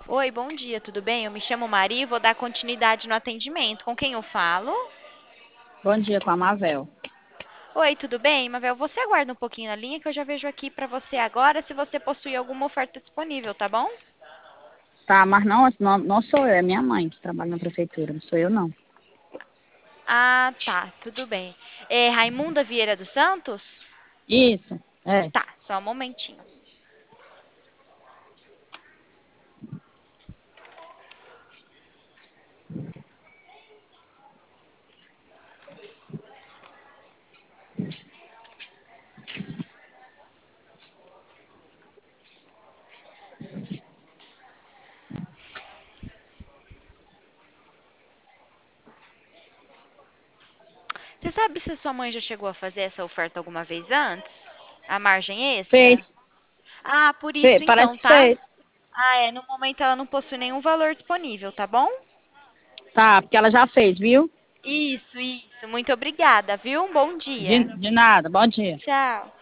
Oi, bom dia, tudo bem? Eu me chamo Maria e vou dar continuidade no atendimento. Com quem eu falo? Bom dia, com a Mavel. Oi, tudo bem? Mavel, você aguarda um pouquinho na linha que eu já vejo aqui para você agora se você possui alguma oferta disponível, tá bom? Tá, mas não sou eu, é minha mãe que trabalha na prefeitura, não sou eu não. Ah, tá, tudo bem. É Raimunda Vieira dos Santos? Isso, é. Tá, só um momentinho. Você sabe se a sua mãe já chegou a fazer essa oferta alguma vez antes? A margem extra? Fez, Ah, por isso parece então, que tá? fez. Ah, é, no momento ela não possui nenhum valor disponível, tá bom? Tá, porque ela já fez, viu? Isso. Muito obrigada, viu? Um bom dia. De nada, bom dia. Tchau.